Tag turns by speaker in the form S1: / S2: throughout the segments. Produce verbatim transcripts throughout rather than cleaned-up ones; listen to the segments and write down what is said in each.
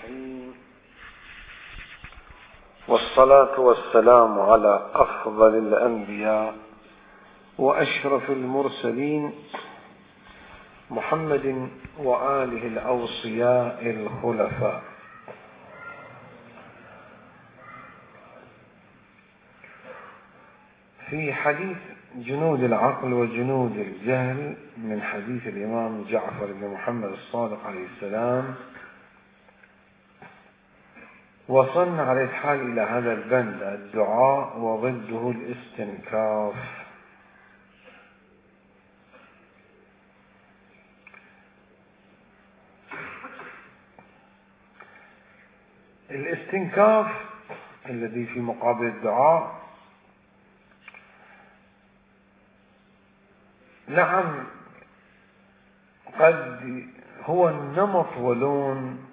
S1: الرحيم، والصلاة والسلام على أفضل الأنبياء وأشرف المرسلين محمد وآله الأوصياء الخلفاء. في حديث جنود العقل وجنود الجهل من حديث الإمام جعفر بن محمد الصادق عليه السلام، وصلنا على الحال إلى هذا البند: الدعاء وضده الاستنكاف. الاستنكاف الذي في مقابل الدعاء، نعم، قد هو النمط ولون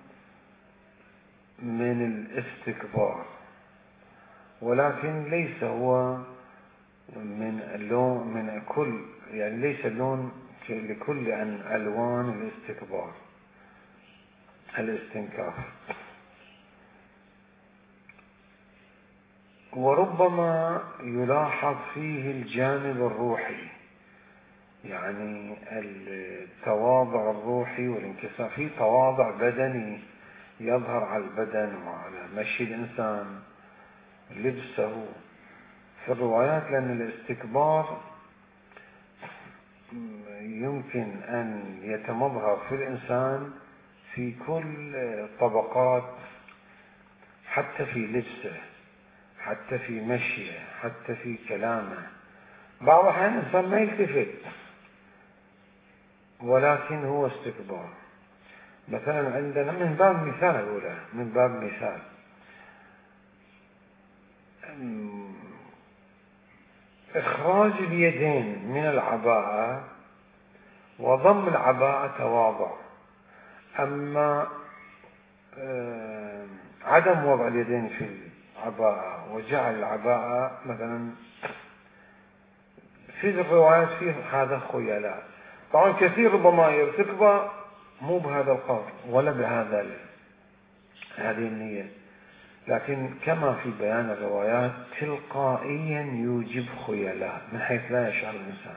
S1: من الاستكبار، ولكن ليس هو من اللون من كل يعني ليس اللون لكل عن ألوان الاستكبار الاستنكاف. وربما يلاحظ فيه الجانب الروحي، يعني التواضع الروحي والانكسار. في تواضع بدني يظهر على البدن وعلى مشي الإنسان، لبسه في الروايات، لأن الاستكبار يمكن أن يتمظهر في الإنسان في كل طبقات، حتى في لبسه، حتى في مشيه، حتى في كلامه. بعض الأحيان الإنسان ما يلتفت ولكن هو استكبار. مثلا عندنا من باب مثال أولى من باب مثال إخراج اليدين من العباءة وضم العباءة تواضع، أما عدم وضع اليدين في العباءة وجعل العباءة مثلا في الروايات فيه هذا خيلاء. طبعا كثير ربما يرتكب مو بهذا القول ولا بهذا هذه النية، لكن كما في بيان الروايات تلقائيا يوجب خيلاء من حيث لا يشعر الإنسان.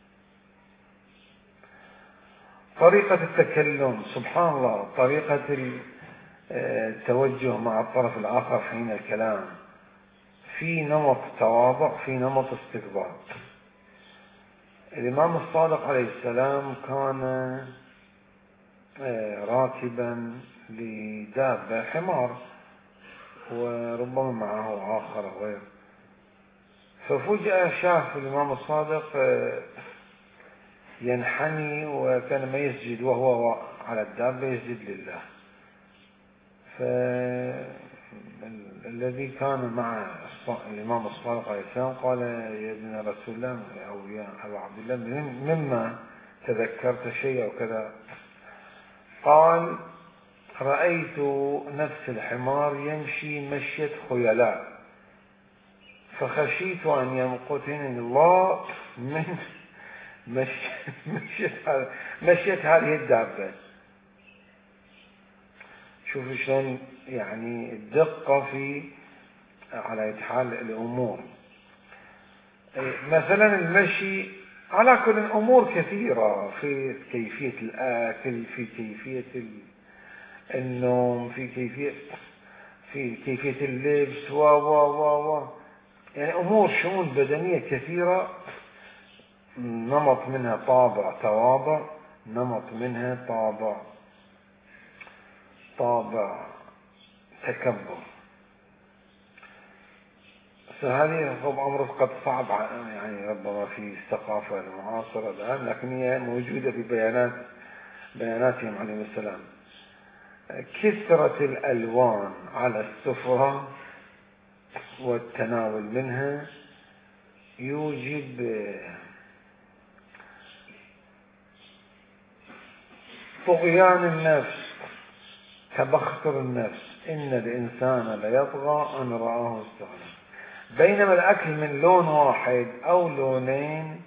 S1: طريقة التكلم، سبحان الله، طريقة التوجه مع الطرف الآخر حين الكلام، في نمط تواضع، في نمط استكبار. الإمام الصادق عليه السلام كان راكبا لدابة حمار، وربما معه آخر غير، ففجأة شاف الإمام الصادق ينحني وكان ما يسجد وهو على الدابة يسجد لله. فالذي كان مع الإمام الصادق عليه السلام قال: يا ابن رسول الله أو يا أبا عبد الله، مما تذكرت شيء أو كذا؟ قال: رأيت نفس الحمار يمشي مشية خيلاء، فخشيت أن يمقتني الله من مشية, مشية هذه الدابة. شوف شلون يعني الدقة في على حال الأمور. مثلا المشي على كل الأمور كثيرة، في كيفية الأكل، في كيفية النوم، في كيفية في كيفية اللبس، و و و و يعني أمور شؤون بدنية كثيرة. نمط منها طابع تواضع، نمط منها طابع طابع تكبر. فهذه طبعا أمر قد صعب يعني ربما في الثقافة المعاصرة الآن، لكن هي موجودة في بيانات بياناتهم عليهم السلام. كثرة الألوان على السفرة والتناول منها يوجب طغيان النفس، تبختر النفس. إن الإنسان ليطغى أن رآه استغنى. بينما الأكل من لون واحد أو لونين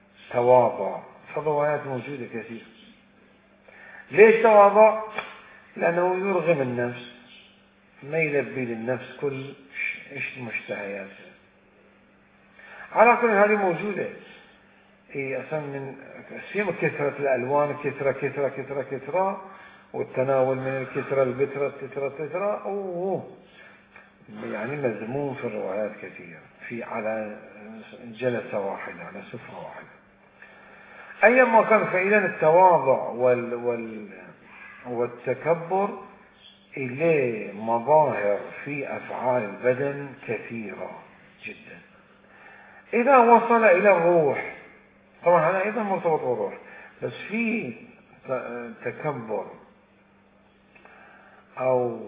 S1: تواضع. فالروايات موجودة كثير. ليش تواضع؟ لأنه يرغم النفس، ما يلبي للنفس كل إيش مشتهياتها. على كل هذه موجودة. إيه أصلا من سيما كثرة الألوان، كثرة كثرة كثرة كثرة، والتناول من الكثرة البترة كثرة كثرة، أوه يعني مذموم في الروايات كثير، في على جلسة واحدة، على سفرة واحدة. أيما كان، فإذا التواضع وال وال والتكبر إليه مظاهر في أفعال البدن كثيرة جدا. إذا وصل إلى الروح، طبعا هذا أيضا مرتبط بالروح، بس في تكبر أو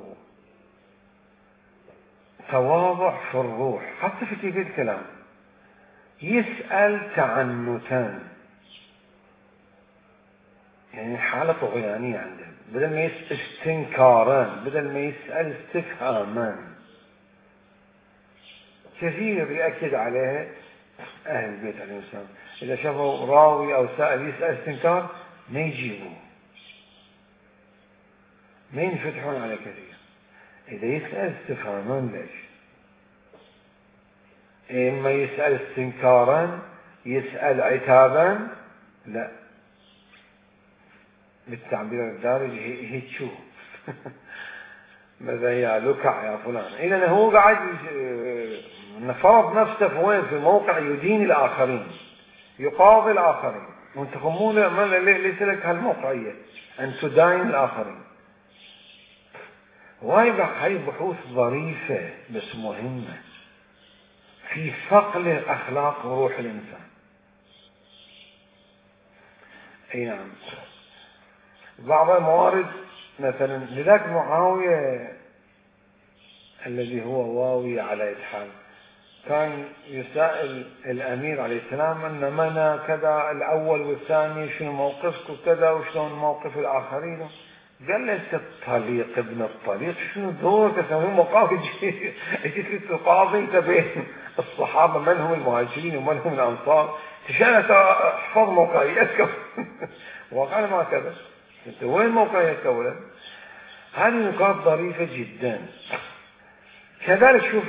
S1: تواضع في الروح حتى في كيفية الكلام. يسأل تعنتان، يعني حالة طغيانية عنده، بدل ما يسأل استنكاران، بدل ما يسأل استفهامان. كثير يأكد عليه أهل البيت عليه السلام، إذا شافوا راوي أو سائل يسأل استنكار ما يجيبوه، ما ينفتحون على كثير. إذا يسأل استفهامان ليش؟ إما يسأل استنكارا، يسأل عتابا، لا، بالتعبير الدارج هي تشوف ماذا يا لكع يا فلان. إذا هو قاعد فرض نفسه في وين؟ في موقع يدين الآخرين، يقاضي الآخرين، وانت خمون ليس لك هالموقعية أن تداين الآخرين. وهي بحوث ظريفة بس مهمة في صقل أخلاق وروح الإنسان. أي نعم. بعض الموارد مثلا، لذلك معاوية الذي هو واوي على إدحام كان يسائل الأمير عليه السلام أن منا كذا الأول والثاني، شنو موقفك وكذا، وشلون موقف الآخرين. قال له أنت الطليق ابن الطليق، شنو دورك تسوي مقاوي؟ جيت تقاضي أنت بين الصحابة من هم المهاجرين ومن هم الأنصار، تشان تحفظ موقعيتك وقال ما كذا، أنت وين موقعيتك أولا؟ هذه نقاط ظريفة جدا. كذلك شوف،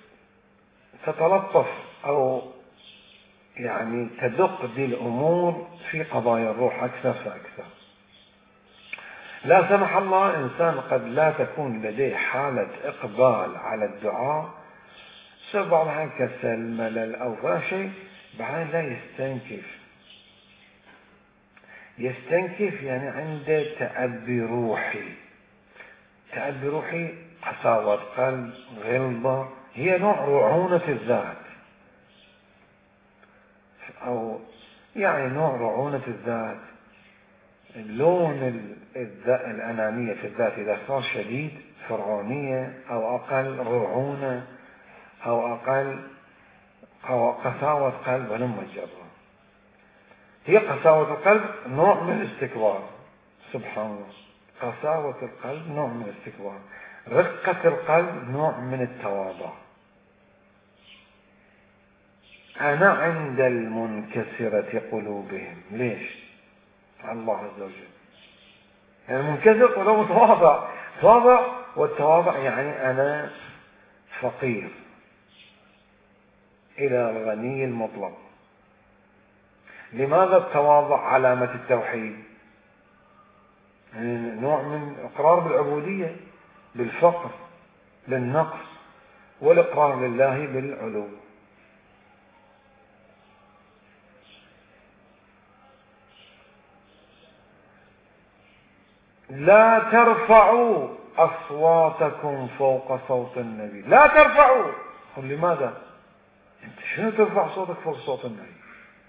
S1: تتلطف أو يعني تدق دي الأمور في قضايا الروح أكثر فأكثر. لا سمح الله إنسان قد لا تكون لديه حالة إقبال على الدعاء، بسبب بعضها كسل، ملل أو فلا شيء، بعدين لا يستنكف. يستنكف يعني عنده تأبي روحي. تأبي روحي قساوة قلب، غلظة، هي نوع رعونة الذات، أو يعني نوع رعونة الذات. اللون الأنانية في الذات إذا صار شديد، فرعونية أو أقل رعونة أو أقل قساوة قلب ولما جرى. هي قساوة القلب نوع من الاستكبار، سبحان الله. قساوة القلب نوع من الاستكبار، رقة القلب نوع من التواضع. أنا عند المنكسرة قلوبهم، ليش؟ الله عز وجل. يعني المنكسر قلوبه متواضع، تواضع، والتواضع يعني أنا فقير إلى الغني المطلق. لماذا التواضع علامة التوحيد؟ يعني نوع من إقرار بالعبودية، بالفقر، بالنقص، والإقرار لله بالعلو. لا ترفعوا أصواتكم فوق صوت النبي. لا ترفعوا. قل لماذا؟ أنت شنو ترفع صوتك فوق صوت النبي؟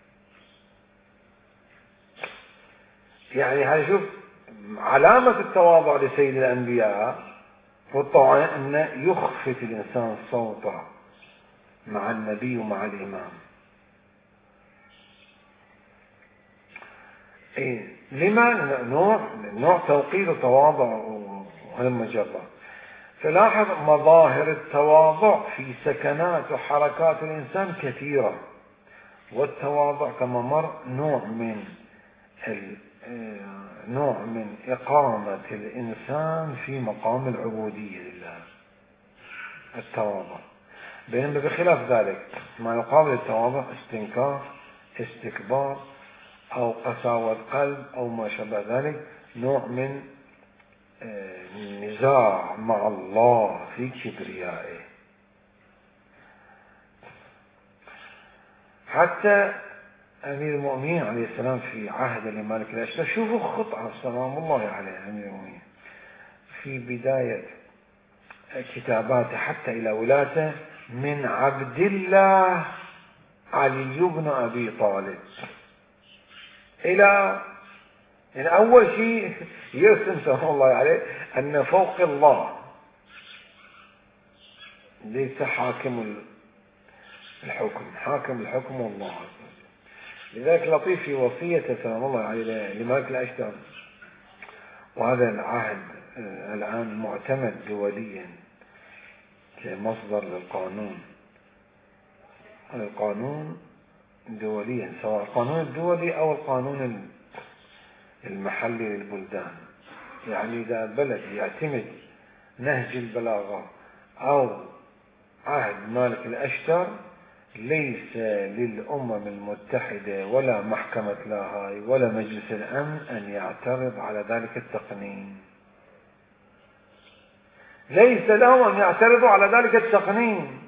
S1: يعني هاي شوف علامة التواضع لسيد الأنبياء والطوعية أن يخفت الإنسان صوته مع النبي ومع الإمام. إيه لما؟ نوع نوع توقير وتواضع وهالمجرة. فلاحظ مظاهر التواضع في سكنات وحركات الإنسان كثيرة، والتواضع كما مر نوع من نوع من إقامة الإنسان في مقام العبودية لله، التواضع. بينما بخلاف ذلك ما يقابل التواضع استنكار، استكبار، أو قساوة قلب أو ما شابه ذلك، نوع من نزاع مع الله في كبريائه. حتى أمير المؤمنين عليه السلام في عهد الملك الأشتر، شوفوا خطأ سلام الله عليه أمير المؤمنين في بداية كتاباته حتى إلى ولاته: من عبد الله علي بن أبي طالب. إلى إن أول شيء يرسم سلام الله عليه أن فوق الله ليس حاكم الحكم، حاكم الحكم والله عز وجل. لذلك لطيف في وصية سلام الله عليه لملك الأشتر، وهذا العهد الآن معتمد دوليا كمصدر للقانون، القانون دوليا سواء القانون الدولي أو القانون المحلي للبلدان. يعني إذا بلد يعتمد نهج البلاغة أو عهد مالك الأشتر، ليس للأمم المتحدة ولا محكمة لاهاي ولا مجلس الأمن أن يعترض على ذلك التقنين. ليس لهم أن يعترضوا على ذلك التقنين،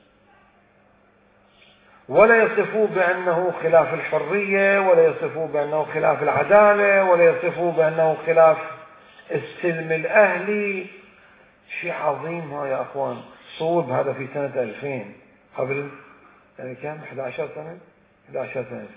S1: ولا يصفوه بأنه خلاف الحرية، ولا يصفوه بأنه خلاف العدالة، ولا يصفوه بأنه خلاف السلم الأهلي. شيء عظيم ها يا أخوان. صوب هذا في سنة ألفين، قبل يعني كم إحدى عشرة سنة إحدى عشرة سنة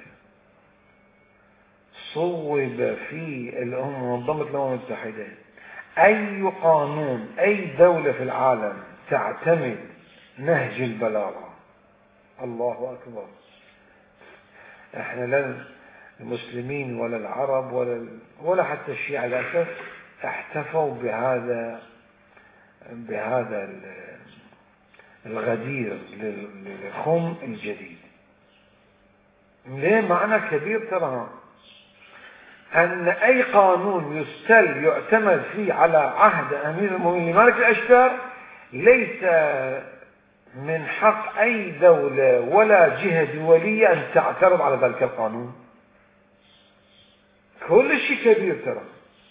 S1: صوب في الأمم منظمة الأمم المتحدة أي قانون أي دولة في العالم تعتمد نهج البلاغة. الله أكبر. احنا لا المسلمين ولا العرب ولا ولا حتى الشيعة للأسف احتفوا بهذا بهذا الغدير للخم الجديد. ليه؟ معنى كبير ترى أن أي قانون يستل يعتمد فيه على عهد أمير المؤمنين مالك الأشتر، ليس من حق أي دولة ولا جهة دولية أن تعترض على ذلك القانون. كل شيء كبير ترى،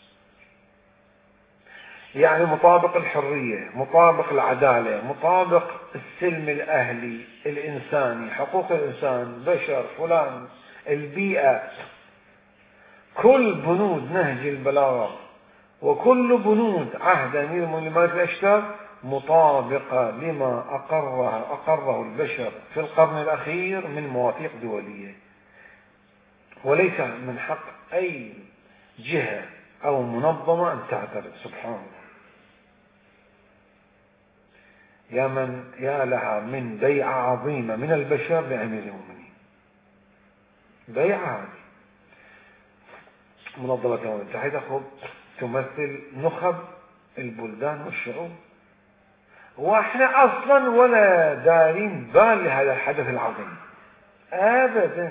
S1: يعني مطابق الحرية، مطابق العدالة، مطابق السلم الأهلي الإنساني، حقوق الإنسان، بشر فلان، البيئة، كل بنود نهج البلاغة وكل بنود عهد أمير المؤمنين مالك الأشتر مطابقة لما أقره, أقره البشر في القرن الأخير من مواثيق دولية، وليس من حق أي جهة أو منظمة أن تعترض. سبحان الله. يا من يا لها من بيعة عظيمة من البشر لأمير المؤمنين. بيعة هذه منظمة الأمم المتحدة خب تمثل نخب البلدان والشعوب، واحنا اصلا ولا دارين بال لهذا الحدث العظيم ابدا،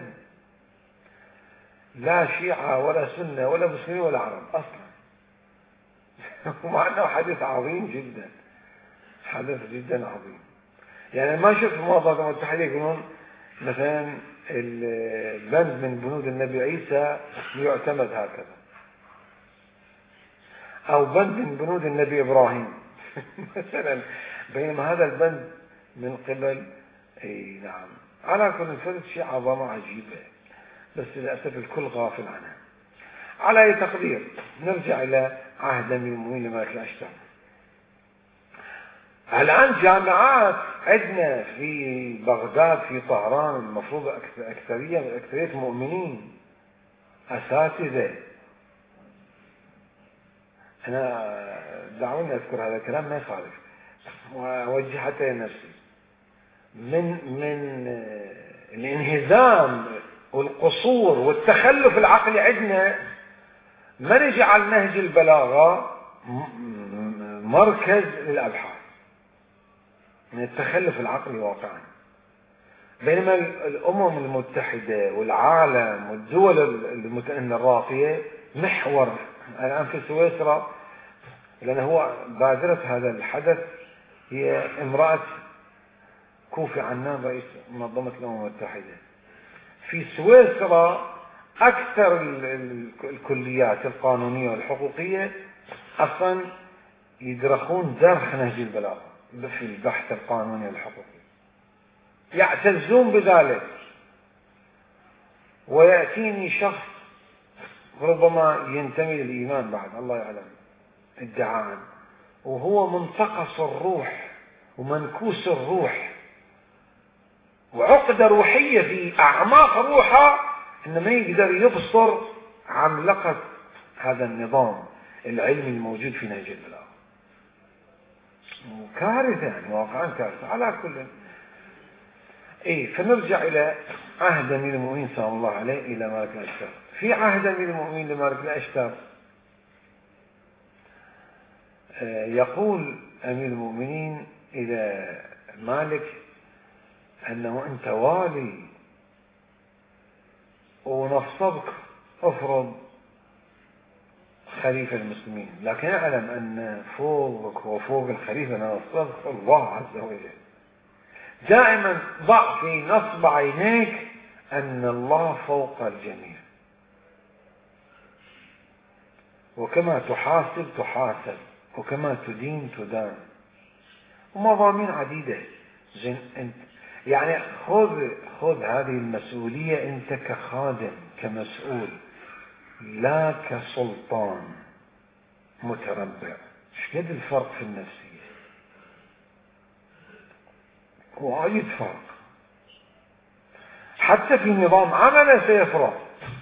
S1: لا شيعة ولا سنة ولا مسلمين ولا عرب اصلا. ومع انه حدث عظيم جدا، حدث جدا عظيم. يعني ما شفت منظمة الأمم المتحدة يقولون مثلا البند من بنود النبي عيسى يعتمد هكذا، او بند من بنود النبي ابراهيم مثلا، بينما هذا البند من قبل اي نعم. على كل فرد شيء عظمة عجيبة، بس للأسف الكل غافل عنها. على أي تقدير نرجع إلى عهد أمير المؤمنين مالك الأشتر. الآن جامعات عندنا في بغداد في طهران المفروض أكثرية أكثرية مؤمنين أساتذة. أنا دعوني أذكر هذا الكلام ما يخالف وأوجه حتى لنفسي. من من الانهزام والقصور والتخلف العقلي عندنا ما نجعل نهج البلاغة مركز للأبحاث، من التخلف العقلي واقعا. بينما الأمم المتحدة والعالم والدول الراقية محور الآن في سويسرا، لأن هو بادرة هذا الحدث هي امرأة كوفي عنان رئيس منظمة الأمم المتحدة. في سويسرا أكثر الكليات القانونية والحقوقية أصلا يدرخون درخ نهج البلاغة في البحث القانوني والحقوقي، يعتزون بذلك. ويأتيني شخص ربما ينتمي للإيمان بعد الله يعلم ادعاء، وهو منتقص الروح ومنكوس الروح وعقدة روحية في أعماق روحه، إنه ما يقدر يبصر عملقة هذا النظام العلمي الموجود في نهج البلاغة. كارثة يعني، واقعا كارثة. على كل إيه، فنرجع إلى عهد أمير المؤمنين صلى الله عليه إلى مالك الأشتر. في عهد أمير المؤمنين لمالك الأشتر يقول أمير المؤمنين إلى مالك أنه أنت والي ونصبك أفرض خليفة المسلمين، لكن أعلم أن فوقك وفوق الخليفة نصبك الله عز وجل. دائما ضع في نصب عينيك أن الله فوق الجميع، وكما تحاسب تحاسب، وكما تدين تدان، ومضامين عديدة. زين أنت يعني خذ خذ هذه المسؤولية أنت كخادم كمسؤول، لا كسلطان متربع. ايش قد الفرق في النفسية؟ وايد فرق. حتى في نظام عمله سيفرق.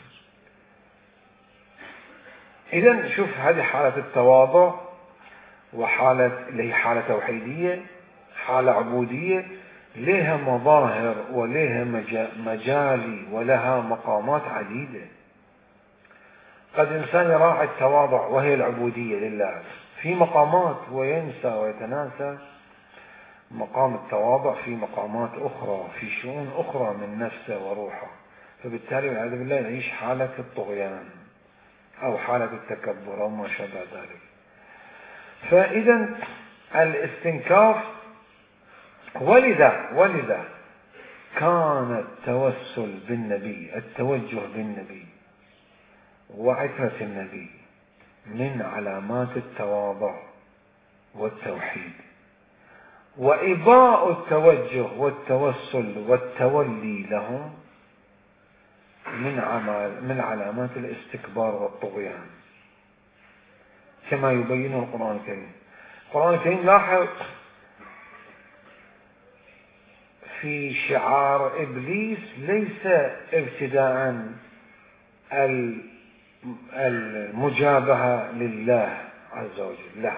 S1: إذن شوف هذه حالة التواضع، وحالة اللي هي حالة توحيدية، حالة عبودية، لها مظاهر ولها مجالي ولها مقامات عديدة. قد إنسان يراعي التواضع وهي العبودية لله في مقامات، وينسى ويتناسى مقام التواضع في مقامات أخرى، في شؤون أخرى من نفسه وروحه، فبالتالي والعياذ بالله يعيش حالة الطغيان أو حالة التكبر أو ما شابه ذلك. فإذا الاستنكاف، ولذا ولذا كان التوسل بالنبي، التوجه بالنبي وعترة النبي من علامات التواضع والتوحيد، وإباء التوجه والتوسل والتولي لهم من من علامات الاستكبار والطغيان، كما يبين القرآن الكريم. القرآن الكريم لاحظ في شعار إبليس ليس ابتداء المجابهة لله عز وجل، لا،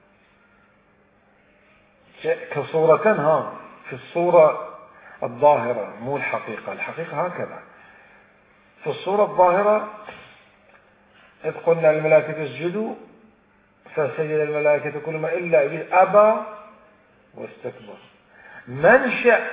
S1: كصورة ها في الصورة الظاهرة، مو الحقيقة. الحقيقة هكذا في الصورة الظاهرة، إذ قلنا الملائكة اسجدوا فسجد الملائكة كلهم إلا إبليس أبى واستكبر. منشأ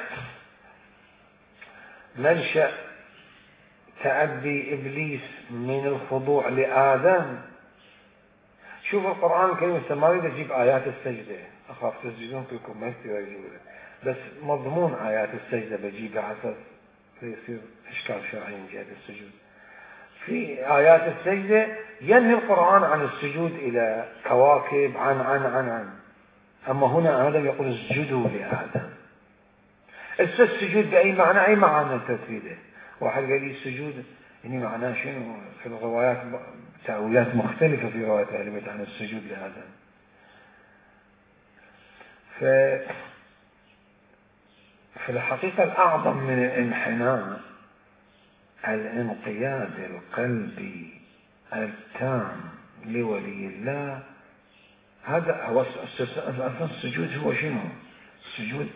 S1: منشأ تأدي إبليس من الخضوع لآدم. شوف القرآن الكريم، ما أريد أجيب آيات السجدة، أخاف تسجدون فيكم ما يستوي أجيبها، بس مضمون آيات السجدة بجيبها حسب يصير إشكال شرعي من جهة السجود. في آيات السجدة ينهي القرآن عن السجود إلى كواكب، عن عن عن عن أما هنا آدم يقول اسجدوا لآدم. السجود بأي معنى؟ أي معنى تفيده. واحد قال لي السجود يعني معناه شنو؟ في الروايات تأويلات مختلفة في روايات أهل البيت عن السجود لآدم. ف في الحقيقة الأعظم من الانحناء الانقياد القلبي التام لولي الله. هذا هو أصلا السجود. هو شنو السجود؟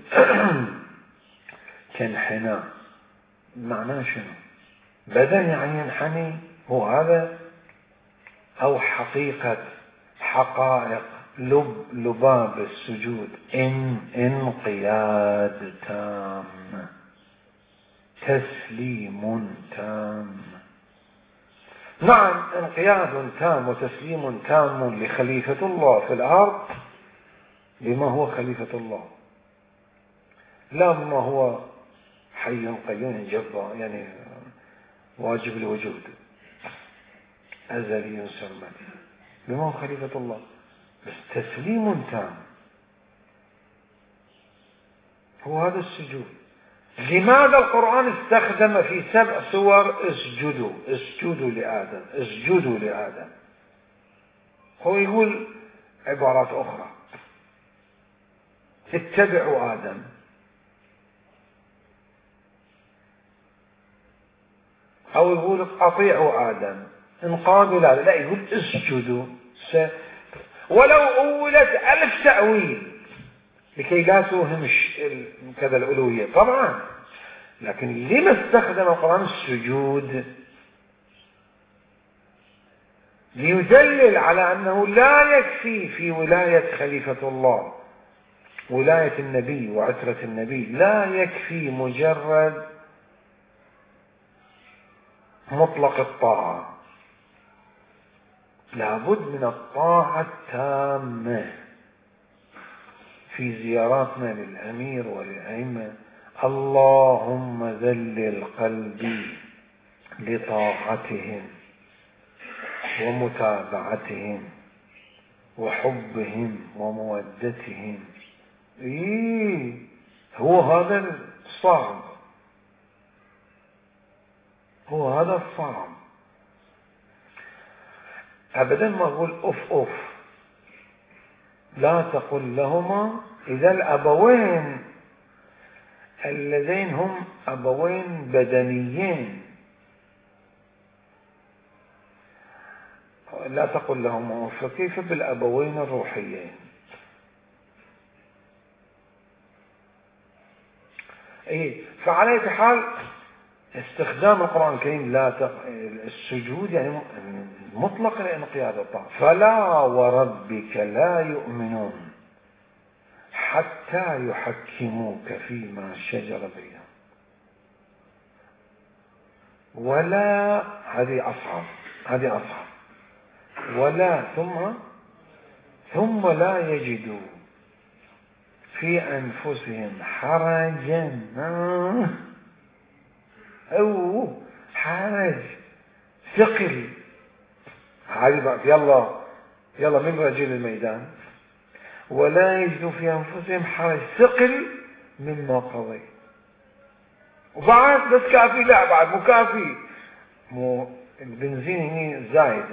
S1: كانحناء معناه شنو؟ بدن يعني ينحني، هو هذا، أو حقيقة حقائق لب لباب السجود إن انقياد تام، تسليم تام. نعم، انقياد تام وتسليم تام لخليفة الله في الأرض بما هو خليفة الله، لا بما هو حي قيوم جبار يعني واجب الوجود أزلي سرمدي، بما هو خليفة الله، بس تسليم تام. هو هذا السجود. لماذا القرآن استخدم في سبع سور اسجدوا اسجدوا لآدم اسجدوا لآدم؟ هو يقول عبارات أخرى اتبعوا آدم، أو يقول أطيعوا آدم، انقادوا لا لا يقول اسجدوا. ولو أولت ألف تأويل لكي لا توهم كذا الألوهية طبعا، لكن لما استخدم القرآن السجود؟ ليدلل على أنه لا يكفي في ولاية خليفة الله، ولاية النبي وعترة النبي، لا يكفي مجرد مطلق الطاعة، لابد من الطاعة التامة. في زياراتنا للأمير وللأئمة اللهم ذلل قلبي لطاعتهم ومتابعتهم وحبهم ومودتهم. إيه هو هذا الصعب، هو هذا الصعب. أبدا ما أقول أف أف، لا تقل لهما إذا الأبوين اللذين هم أبوين بدنيين، لا تقل لهما أف، فكيف بالأبوين الروحيين؟ إيه فعلى أي حال استخدام القرآن الكريم لا تق... السجود يعني مطلق الانقياد الطاعة. فلا وربك لا يؤمنون حتى يحكموك فيما شجر بينهم ولا، هذه أصعب، هذه أصعب، ولا ثم ثم لا يجدوا في أنفسهم حرجا أو حرج ثقل، هذه يلا يلا من رجل الميدان، ولا يجدوا في أنفسهم حرج ثقل مما قضي. وبعد بس كافي؟ لا بعد مو كافي، مو البنزين هنا زايد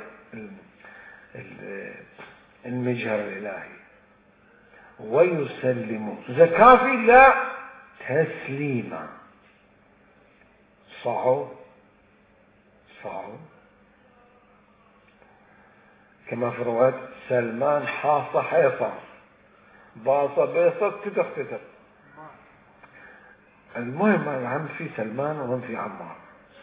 S1: المجهر الإلهي. ويسلموا إذا كافي؟ لا، تسليما. صعب صعب كما في رواية سلمان حاص حيصة باص بيصة تدق تدق. المهم الهم في سلمان وهم في عمار.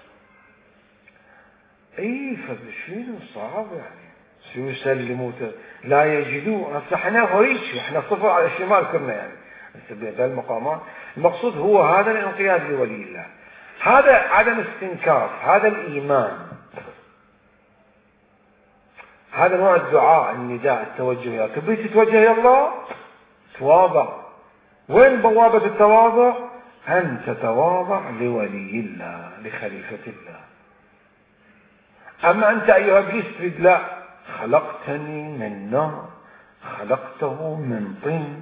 S1: اي فبشين صعب يعني سيسلموا لا يجدوا. احنا هريش احنا صفر على الشمال كنا يعني بهذه المقامات. المقصود هو هذا الانقياد لولي الله، هذا عدم استنكاف، هذا الإيمان، هذا نوع الدعاء، النداء، التوجه. يا تبي تتوجه إلى الله تواضع. وين بوابة التواضع؟ أن تتواضع لولي الله لخليفة الله. أما أنت أيها إبليس تريد لا، خلقتني من نار خلقته من طين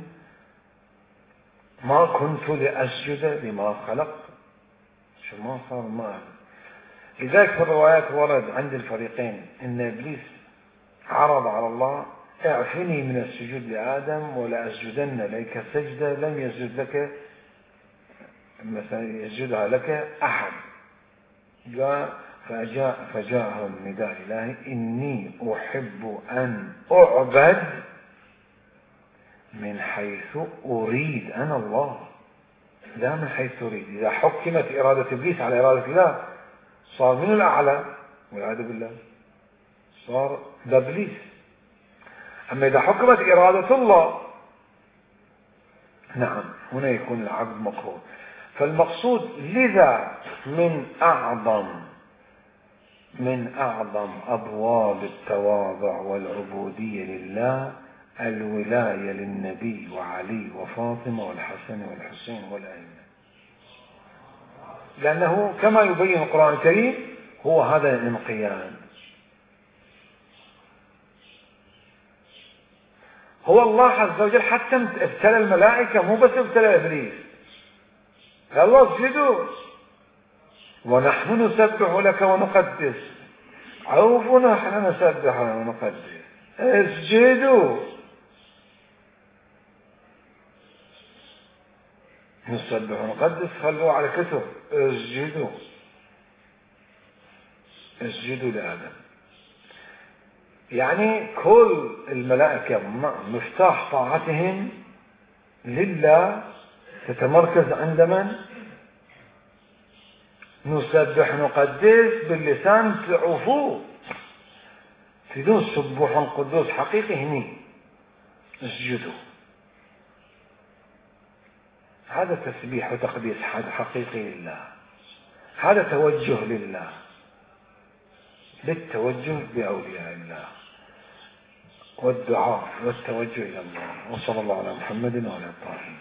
S1: ما كنت لأسجد لما خلقت، شو ما صار معه. لذلك في الروايات ورد عند الفريقين ان ابليس عرض على الله اعفني من السجود لآدم ولا اسجدن لك سجدة لم يسجد لك مثلا يسجدها لك احد. جاء فجاء فجاءه النداء الالهي اني احب ان اعبد من حيث اريد انا الله، لا من حيث تريد. اذا حكمت ارادة ابليس على ارادة الله صار من الأعلى والعياذ بالله، صار بابليس. أما إذا حكمت إرادة الله نعم هنا يكون العبد مقهور. فالمقصود لذا من أعظم من أعظم أبواب التواضع والعبودية لله الولاية للنبي وعلي وفاطمة والحسن والحسين والأئمة، لأنه كما يبين القرآن الكريم هو هذا الانقياد. هو الله عز وجل حتى ابتلى الملائكة، مو بس ابتلى إبليس، قال الله اسجدوا ونحن نسبح لك ونقدس، عوف نحن نسبح ونقدس، اسجدوا نسبح ونقدس، خلوه على كتب اسجدوا، اسجدوا لآدم. يعني كل الملائكة مفتاح طاعتهم لله تتمركز عند من؟ نسبح نقدس باللسان، تعوفوه تدون سبوح قدوس حقيقي، هني اسجدوا. هذا تسبيح وتقديس حقيقي لله، هذا توجه لله، بالتوجه بأولياء الله والدعاء والتوجه إلى الله. وصلى الله على محمد وعلى الطاهرين.